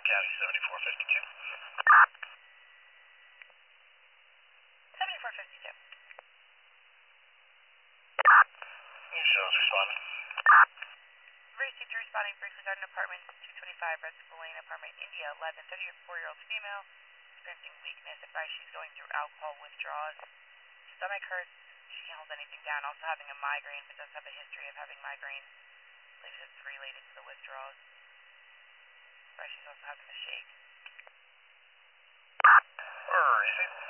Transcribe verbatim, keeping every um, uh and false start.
County seventy-four fifty-two. seventy-four fifty-two. New shows responding. Received responding Brixley Garden Apartments, two twenty-five Red School Lane, apartment India eleven, thirty-four-year-old female, experiencing weakness, advised she's going through alcohol withdrawals. Stomach hurts, she can't hold anything down, also having a migraine, but does have a history of having migraine. Believes it's related to the withdrawals. Advised she's also having a shake. Where is it?